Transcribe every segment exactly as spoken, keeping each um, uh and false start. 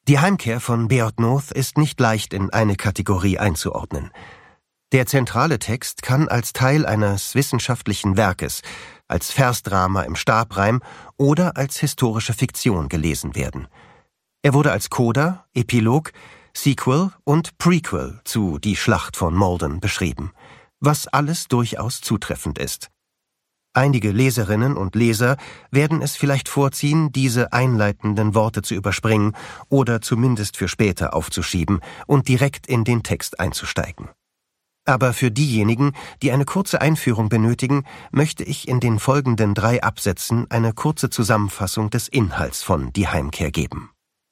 Die Heimkehr von Beorhtnoth ist nicht leicht in eine Kategorie einzuordnen. Der zentrale Text kann als Teil eines wissenschaftlichen Werkes, als Versdrama im Stabreim oder als historische Fiktion gelesen werden. Er wurde als Coda, Epilog, Sequel und Prequel zu Die Schlacht von Maldon beschrieben, was alles durchaus zutreffend ist. Einige Leserinnen und Leser werden es vielleicht vorziehen, diese einleitenden Worte zu überspringen oder zumindest für später aufzuschieben und direkt in den Text einzusteigen. Aber für diejenigen, die eine kurze Einführung benötigen, möchte ich in den folgenden drei Absätzen eine kurze Zusammenfassung des Inhalts von Die Heimkehr geben.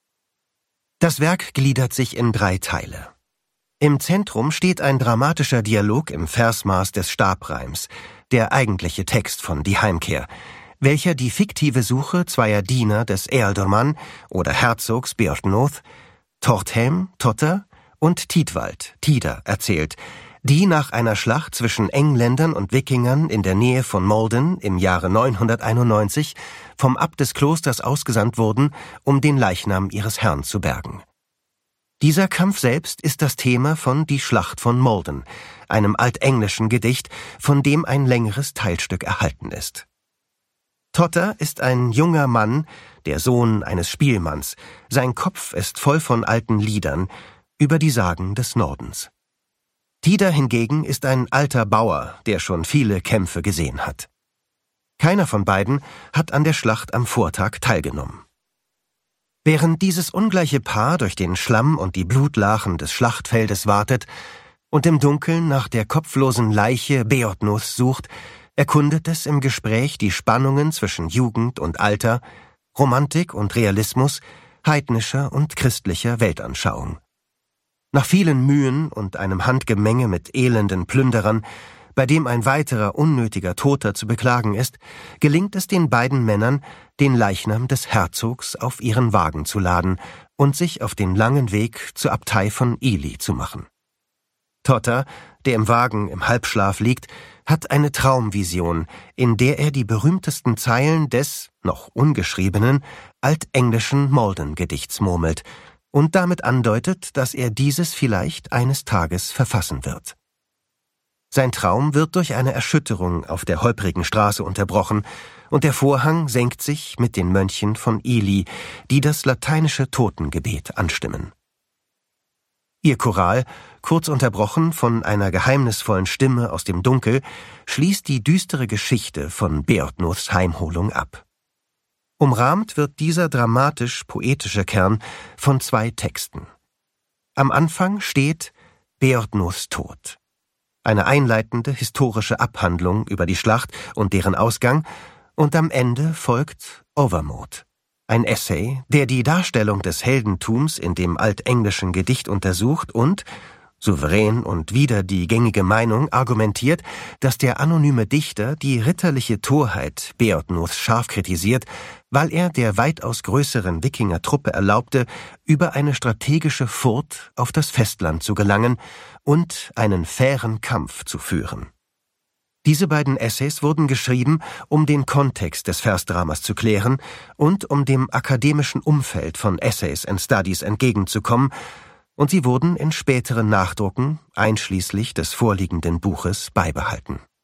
Das Werk gliedert sich in drei Teile. Im Zentrum steht ein dramatischer Dialog im Versmaß des Stabreims, der eigentliche Text von Die Heimkehr, welcher die fiktive Suche zweier Diener des Ealdorman oder Herzogs Beorhtnoth, Torthelm, Totter und Tidwald, Tida, erzählt, die nach einer Schlacht zwischen Engländern und Wikingern in der Nähe von Maldon im Jahre neunhunderteinundneunzig vom Abt des Klosters ausgesandt wurden, um den Leichnam ihres Herrn zu bergen. Dieser Kampf selbst ist das Thema von Die Schlacht von Maldon, einem altenglischen Gedicht, von dem ein längeres Teilstück erhalten ist. Totter ist ein junger Mann, der Sohn eines Spielmanns. Sein Kopf ist voll von alten Liedern über die Sagen des Nordens. Tida hingegen ist ein alter Bauer, der schon viele Kämpfe gesehen hat. Keiner von beiden hat an der Schlacht am Vortag teilgenommen. Während dieses ungleiche Paar durch den Schlamm und die Blutlachen des Schlachtfeldes wartet und im Dunkeln nach der kopflosen Leiche Beorhtnoths sucht, erkundet es im Gespräch die Spannungen zwischen Jugend und Alter, Romantik und Realismus, heidnischer und christlicher Weltanschauung. Nach vielen Mühen und einem Handgemenge mit elenden Plünderern, bei dem ein weiterer unnötiger Toter zu beklagen ist, gelingt es den beiden Männern, den Leichnam des Herzogs auf ihren Wagen zu laden und sich auf den langen Weg zur Abtei von Ely zu machen. Totter, der im Wagen im Halbschlaf liegt, hat eine Traumvision, in der er die berühmtesten Zeilen des, noch ungeschriebenen, altenglischen Maldon-Gedichts murmelt und damit andeutet, dass er dieses vielleicht eines Tages verfassen wird. Sein Traum wird durch eine Erschütterung auf der holprigen Straße unterbrochen und der Vorhang senkt sich mit den Mönchen von Ely, die das lateinische Totengebet anstimmen. Ihr Choral, kurz unterbrochen von einer geheimnisvollen Stimme aus dem Dunkel, schließt die düstere Geschichte von Beorhtnoths Heimholung ab. Umrahmt wird dieser dramatisch-poetische Kern von zwei Texten. Am Anfang steht Beorhtnoths Tod, eine einleitende historische Abhandlung über die Schlacht und deren Ausgang, und am Ende folgt Overmod, ein Essay, der die Darstellung des Heldentums in dem altenglischen Gedicht untersucht und, souverän und wider die gängige Meinung, argumentiert, dass der anonyme Dichter die ritterliche Torheit Beorhtnoths scharf kritisiert, weil er der weitaus größeren Wikingertruppe erlaubte, über eine strategische Furt auf das Festland zu gelangen und einen fairen Kampf zu führen. Diese beiden Essays wurden geschrieben, um den Kontext des Versdramas zu klären und um dem akademischen Umfeld von Essays and Studies entgegenzukommen, und sie wurden in späteren Nachdrucken, einschließlich des vorliegenden Buches, beibehalten.